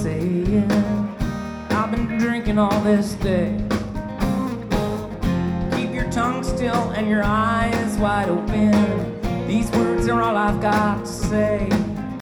saying. I've been drinking all this day. Keep your tongue still and your eyes wide open. These words are all I've got to say.